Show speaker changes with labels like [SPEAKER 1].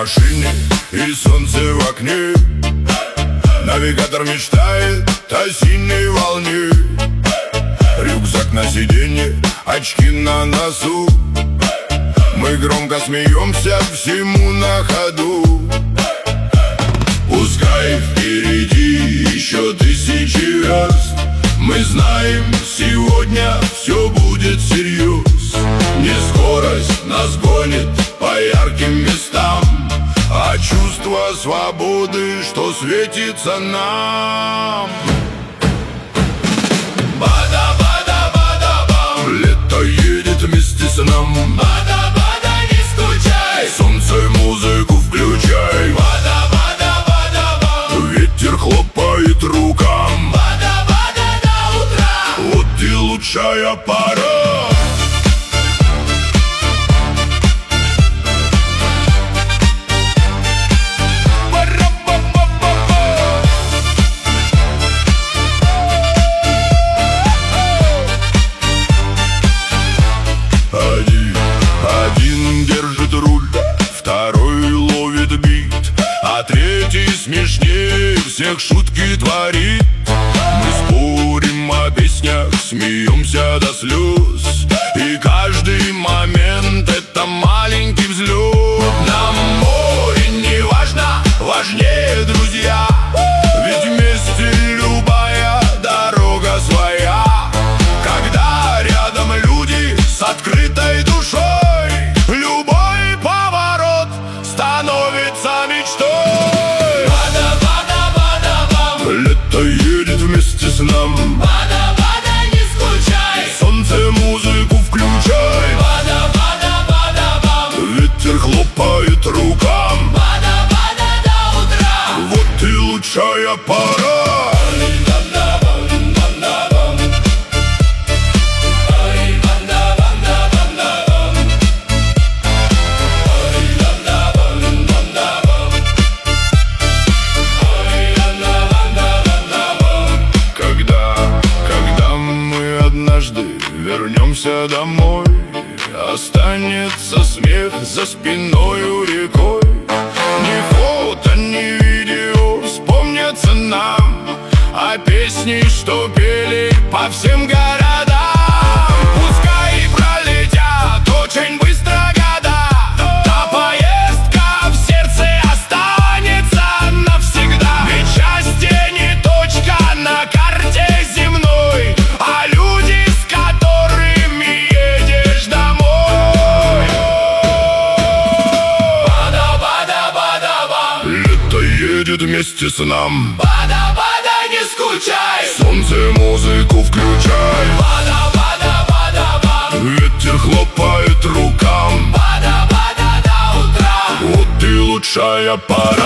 [SPEAKER 1] машине и солнце в окне. Навигатор мечтает о синей волне. Рюкзак на сиденье, очки на носу. Мы громко смеемся всему на ходу. Пускай впереди еще тысячи верст, мы знаем, сегодня все будет всерьез. Не скорость нас гонит по ярким местам, а чувство свободы, что светится нам. Бада-бада-бада-бам, лето едет вместе с нам. Бада-бада, не скучай, солнце, музыку включай. Бада-бада-бада-бам, ветер хлопает рукам. Бада-бада до утра, вот и лучшая пора. Один держит руль, второй ловит бит, а третий смешнее всех шутки творит. Мы спорим о песнях, смеемся до слез, и каждый момент это маленький взлет. Нам море не важно, важнее друзья, ведь вместе любая дорога своя. Когда рядом люди с открытой душой, любой поворот становится мечтой. Бада-бада-бада-бам, лето едет вместе с нам. Бада-бада, не скучай, солнце, музыку включай. Бада-бада-бада-бам, ветер хлопает рукам. Бада-бада до утра, вот и лучшая пора. Вернемся домой, останется смех за спиною рекой. Ни фото, ни видео вспомнятся нам, а песни, что пели по всем городам. Пускай пролетят очень быстро года, та поездка в сердце останется навсегда. Ведь счастье не точка на карте земной, а люди, с которыми едешь домой. Бада-бада-бада-бам, лето едет вместе с нам. Бада-бада, не скучай, солнце, музыку включай. Бада-бада-бада-бам, ветер хлопает рукам. Бада-бада до утра, вот и лучшая пора.